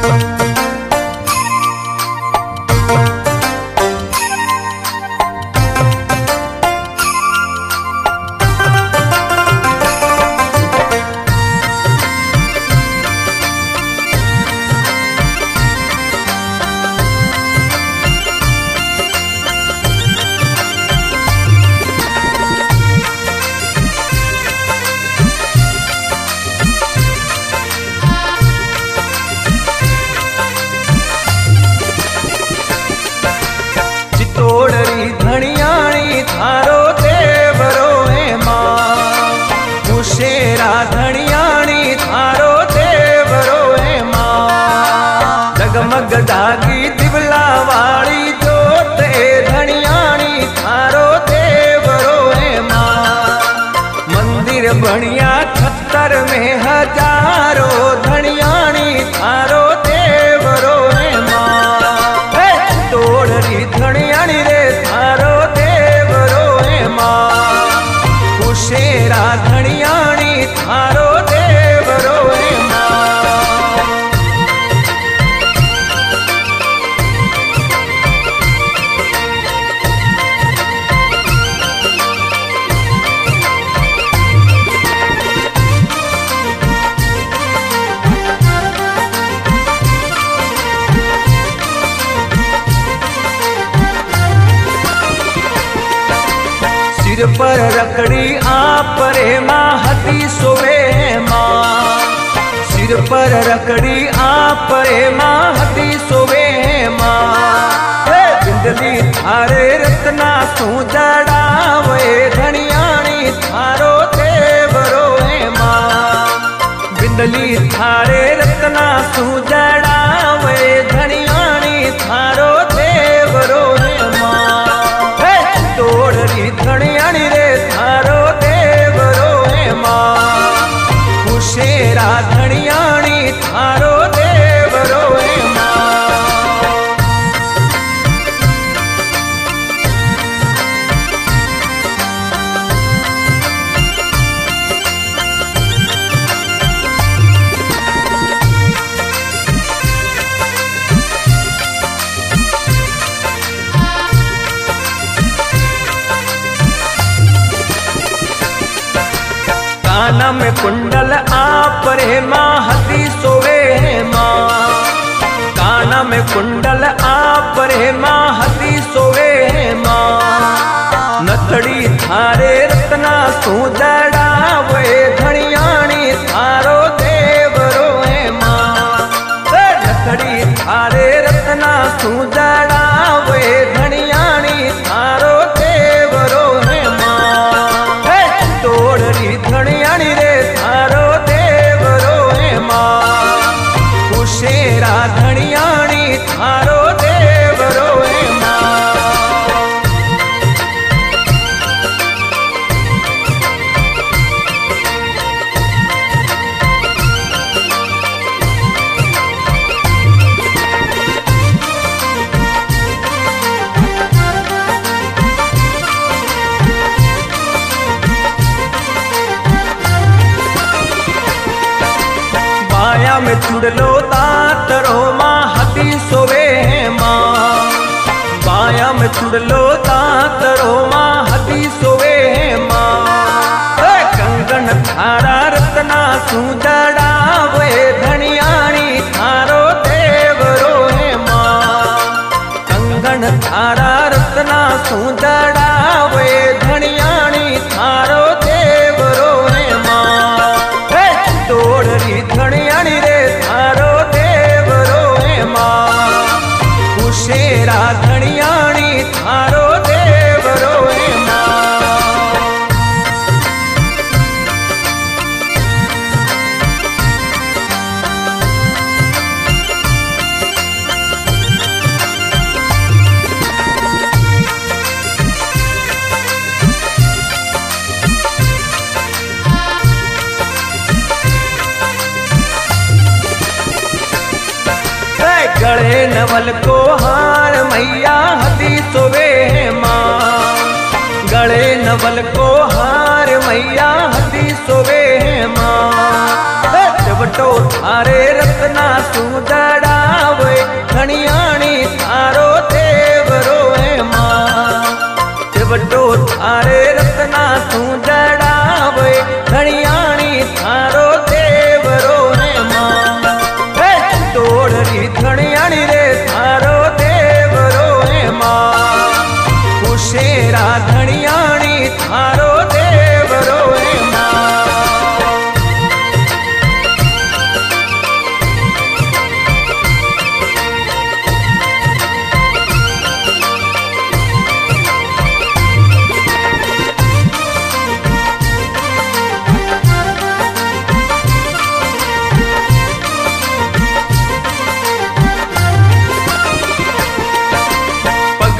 चितोड़री धनियाणी थारो देवरो है मां, मुशेरा धनियाणी थारो देवरो है मां। जगमग दागी दिवला वाली जोत धनियाणी थारो देवरो है मां। मंदिर बनिया खत्तर में हजारों धनियाणी थारो देवरो है मां। चितोड़री धनियाणी रे थारो देवरो है मां, मुशेरा धनियाणी थारो देवरो है मां। सिर पर रखड़ी आप रे मां हती सोवे मां, सिर पर रखड़ी आप रे मां हती सोवे मां। बिंदली थारे रत्ना सू जड़ावे धनियाणी थारो देवरो है मां। बिंदली थारे रत्ना सू जड़ावे धनियाणी थारो देवरो है मां। चितोड़री धनियाणी रे थारो देवरो है मां, मुशेरा धनियाणी थारो देवरो है मां। काना में कुंडल आप रे मां हती सोवे मां, काना में कुंडल आप रे मां हती सोवे मां। नथड़ी थारे रत्ना सू जड़ावे धनियाणी थारो देवरो है मां। नथड़ी थारे रत्ना सू जड़ावे धनियाणी थारो देवरो है मां। चितोड़री धनियाणी रे थारो देवरो है मां, मुशेरा धनियाणी थारो देवरो है मां। बाया में चुड़लो तातरो मां हती सोवे मां, बाया में चुड़लो तातरो मां हती सोवे मां। कंगन थारा रत्ना सू जड़ावे धनियाणी थारो देवरो है मां। कंगन थारा रत्ना सू जड़ावे धनियाणी थारो देवरो है मां। चितोड़री धनियाणी रे थारो देवरो है मां, मुशेरा धनियाणी थारो देवरो है मां। गले नवल को हार मैया हती सोवे मां, गले नवल को हार मैया हती सोवे मां। जबटो थारे रत्ना सू जड़ा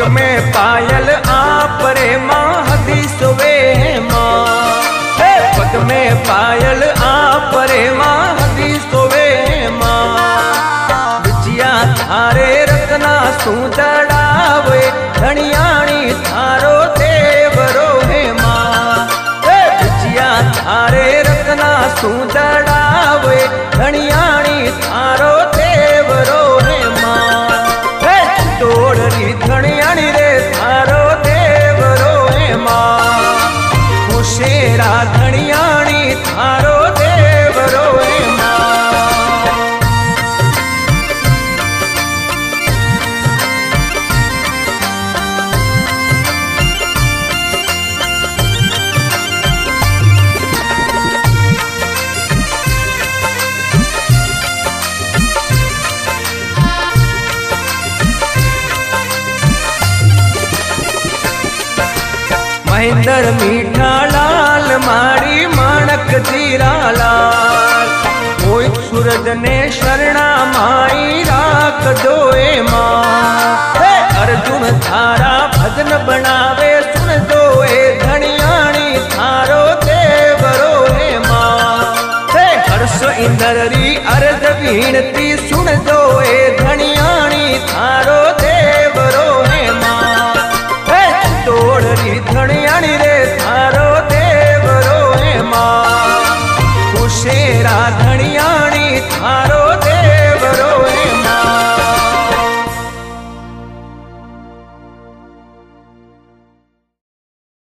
पग में पायल आप रे माँ हदी सोवे माँ, पग में पायल आप रे माँ हदी सोवे माँ। बिचिया थारे रत्ना सू चढ़ावे धनियाणी थारो देवरो है माँ, बिचिया थारे रत्ना सू चढ़ावे धनियाणी थारो देवरो है माँ। तोड़री धनियाणी रे थारो देवरो है माँ, मुशेरा धनियाणी थारो देवरो है माँ। महेंद्र मीठा लाल मारी माणक जीरा लाल, कोई सूरज ने शरणा माई राख दोए माँ। अर्जुन थारा भजन बनावे सुन दोए धनियाणी थारो देवरो है माँ। हर्ष इंद्री अर्ज विनती सुन दोए धनियाणी थारो